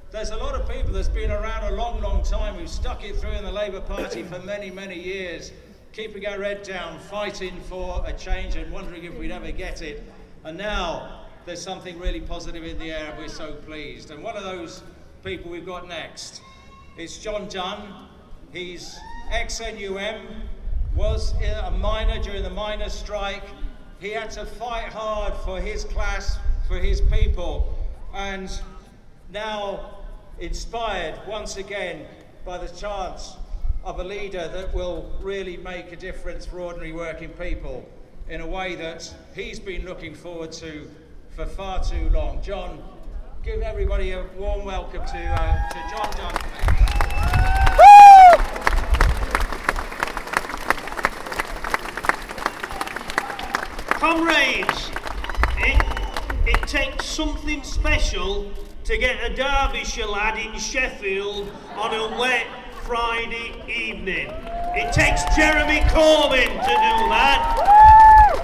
there's a lot of people that's been around a long, long time who've stuck it through in the Labour Party for many, many years, keeping our head down, fighting for a change and wondering if we'd ever get it. And now there's something really positive in the air and we're so pleased. And one of those people we've got next is John Dunn. He's ex-NUM, was a miner during the miners' strike. He had to fight hard for his class, for his people, and now inspired once again by the chance of a leader that will really make a difference for ordinary working people in a way that he's been looking forward to for far too long. John, give everybody a warm welcome to John Dunn. Comrades, it takes something special to get a Derbyshire lad in Sheffield on a wet Friday evening. It takes Jeremy Corbyn to do that.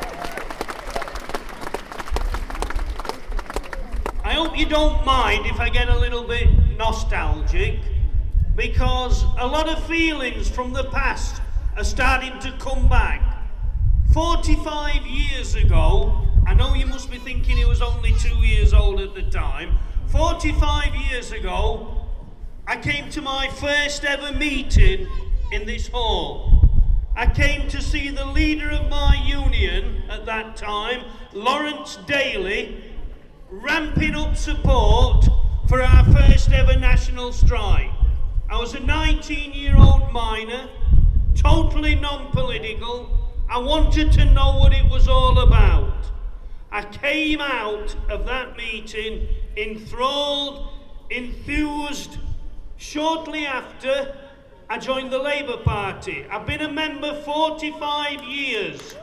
I hope you don't mind if I get a little bit nostalgic, because a lot of feelings from the past are starting to come back. 45 years ago, I know you must be thinking he was only 2 years old at the time. 45 years ago, I came to my first ever meeting in this hall. I came to see the leader of my union at that time, Lawrence Daly, ramping up support for our first ever national strike. I was a 19-year-old miner, totally non-political. I wanted to know what it was all about. I came out of that meeting enthralled, enthused. Shortly after, I joined the Labour Party. I've been a member 45 years.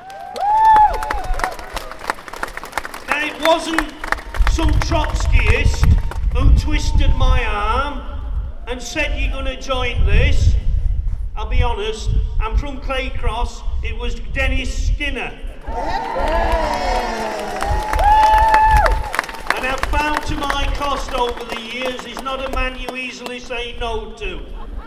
Now, it wasn't some Trotskyist who twisted my arm and said, "You're going to join this." I'll be honest, I'm from Claycross. It was Dennis Skinner. And I've found to my cost over the years, he's not a man you easily say no to.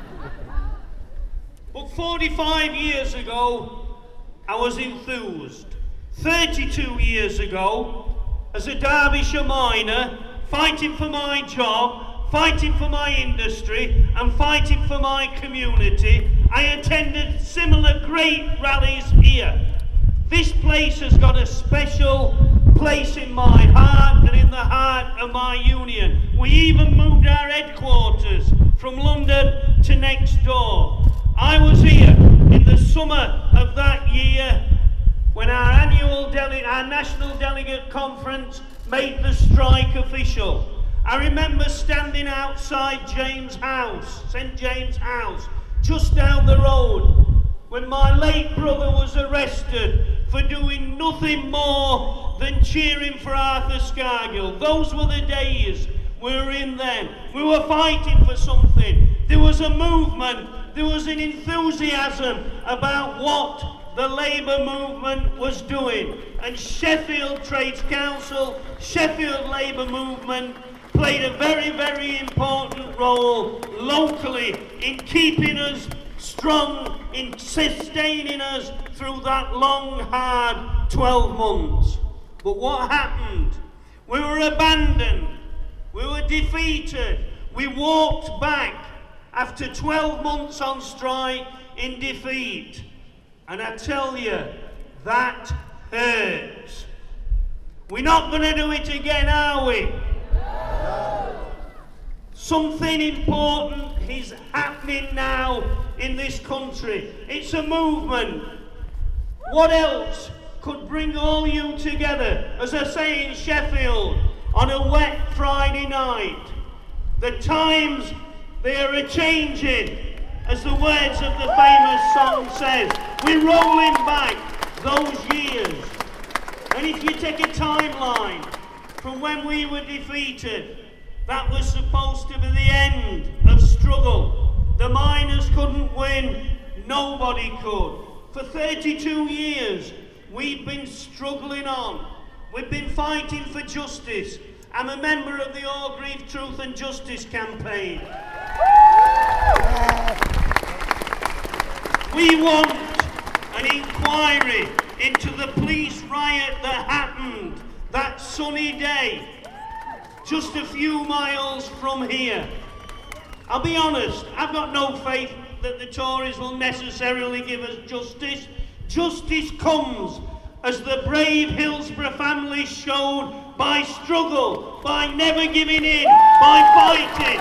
But 45 years ago, I was enthused. 32 years ago, as a Derbyshire miner, fighting for my job, fighting for my industry, and fighting for my community, I attended similar great rallies here. This place has got a special place in my heart and in the heart of my union. We even moved our headquarters from London to next door. I was here in the summer of that year when our national delegate conference made the strike official. I remember standing outside James House, St James House, just down the road, when my late brother was arrested for doing nothing more than cheering for Arthur Scargill. Those were the days we were in then. We were fighting for something. There was a movement, there was an enthusiasm about what the Labour movement was doing. And Sheffield Trades Council, Sheffield Labour movement played a very, very important role locally in keeping us strong, in sustaining us through that long, hard 12 months. But what happened? We were abandoned. We were defeated. We walked back after 12 months on strike in defeat. And I tell you, that hurts. We're not going to do it again, are we? Something important is happening now in this country. It's a movement. What else could bring all you together, as I say in Sheffield, on a wet Friday night? The times, they are a-changing, as the words of the famous song says. We're rolling back those years. And if you take a timeline from when we were defeated, that was supposed to be the end of struggle. The miners couldn't win, nobody could. For 32 years, we've been struggling on. We've been fighting for justice. I'm a member of the Orgreave Truth and Justice campaign. We want an inquiry into the police riot that happened that sunny day, just a few miles from here. I'll be honest, I've got no faith that the Tories will necessarily give us justice. Justice comes, as the brave Hillsborough family showed, by struggle, by never giving in, by fighting.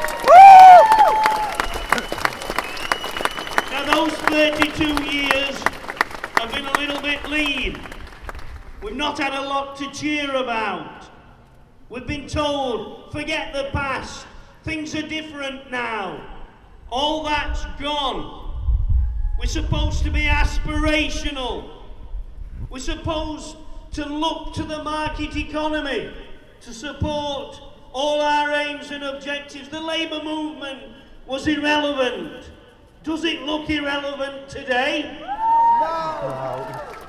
Now those 32 years have been a little bit lean. We've not had a lot to cheer about. We've been told, forget the past, things are different now. All that's gone. We're supposed to be aspirational. We're supposed to look to the market economy to support all our aims and objectives. The Labour movement was irrelevant. Does it look irrelevant today? No.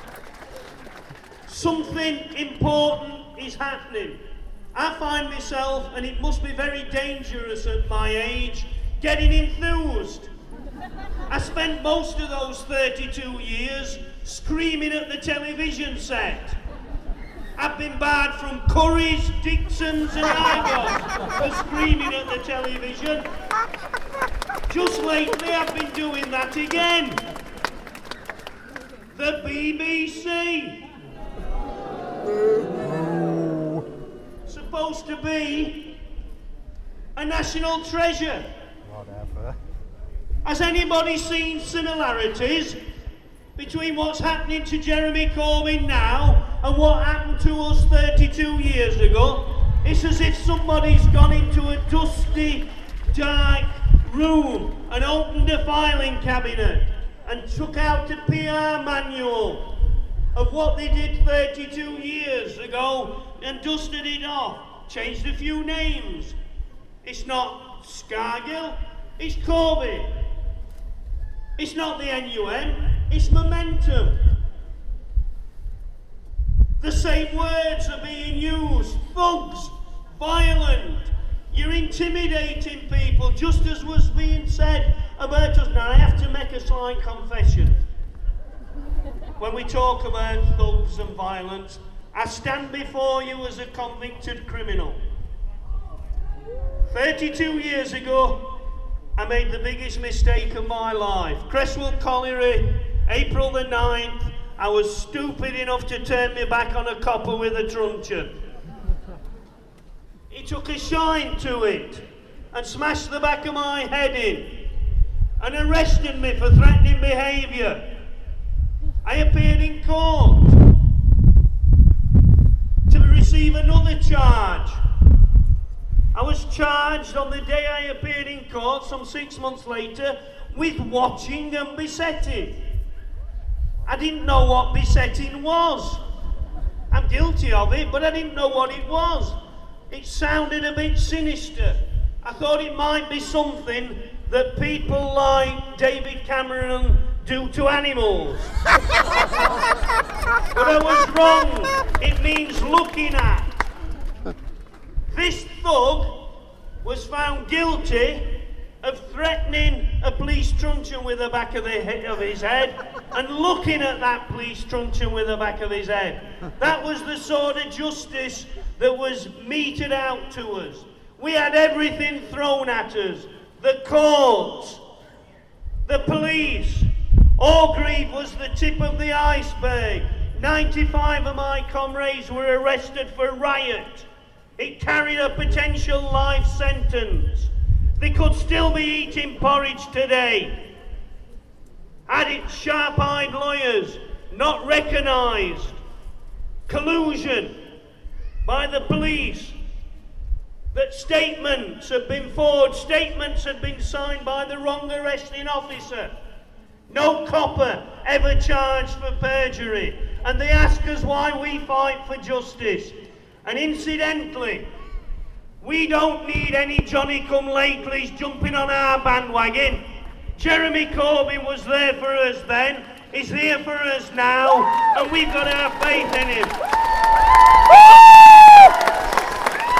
Something important is happening. I find myself, and it must be very dangerous at my age, getting enthused. I spent most of those 32 years screaming at the television set. I've been barred from Curry's, Dixon's and Argos for screaming at the television. Just lately I've been doing that again. The BBC. Supposed to be a national treasure. Whatever. Has anybody seen similarities between what's happening to Jeremy Corbyn now and what happened to us 32 years ago? It's as if somebody's gone into a dusty, dark room and opened a filing cabinet and took out a PR manual of what they did 32 years ago and dusted it off, changed a few names. It's not Scargill, it's Corbyn. It's not the NUM, it's Momentum. The same words are being used. Thugs, violent. You're intimidating people, just as was being said about us. Now I have to make a slight confession. When we talk about thugs and violence, I stand before you as a convicted criminal. 32 years ago, I made the biggest mistake of my life. Cresswell Colliery, April the 9th, I was stupid enough to turn me back on a copper with a truncheon. He took a shine to it and smashed the back of my head in and arrested me for threatening behaviour. I appeared in court to receive another charge. I was charged on the day I appeared in court, some 6 months later, with watching and besetting. I didn't know what besetting was. I'm guilty of it, but I didn't know what it was. It sounded a bit sinister. I thought it might be something that people like David Cameron do to animals. But I was wrong. It means looking at. This thug was found guilty of threatening a police truncheon with the back of his head and looking at that police truncheon with the back of his head. That was the sort of justice that was meted out to us. We had everything thrown at us. The courts, the police. Orgreave was the tip of the iceberg. 95 of my comrades were arrested for riot. It carried a potential life sentence. They could still be eating porridge today. Had it sharp-eyed lawyers not recognised collusion by the police, that statements had been forged, statements had been signed by the wrong arresting officer. No copper ever charged for perjury. And they ask us why we fight for justice. And incidentally, we don't need any Johnny-come-latelys jumping on our bandwagon. Jeremy Corbyn was there for us then, he's here for us now, and we've got our faith in him.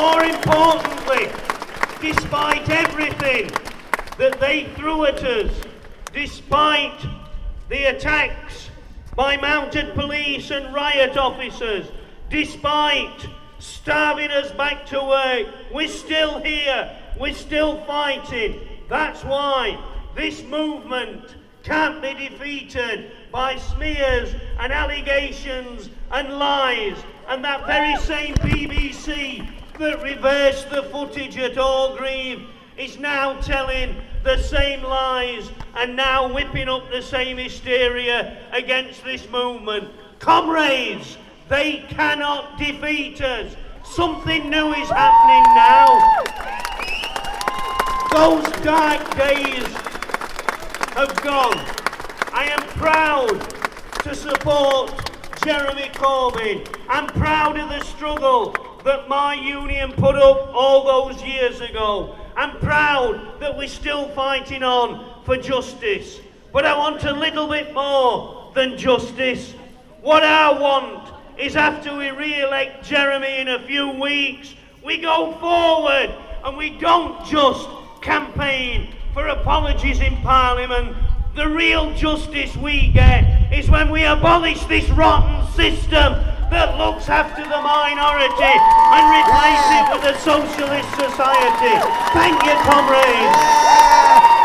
more importantly, despite everything that they threw at us, despite the attacks by mounted police and riot officers, despite starving us back to work, we're still here, we're still fighting. That's why this movement can't be defeated by smears and allegations and lies. And that very same BBC that reversed the footage at Orgreave is now telling the same lies and now whipping up the same hysteria against this movement. Comrades, they cannot defeat us. Something new is happening now. Those dark days have gone. I am proud to support Jeremy Corbyn. I'm proud of the struggle that my union put up all those years ago. I'm proud that we're still fighting on for justice. But I want a little bit more than justice. What I want is after we re-elect Jeremy in a few weeks, we go forward and we don't just campaign for apologies in Parliament. The real justice we get is when we abolish this rotten system that looks after the minority and replace it with a socialist society. Thank you, comrades.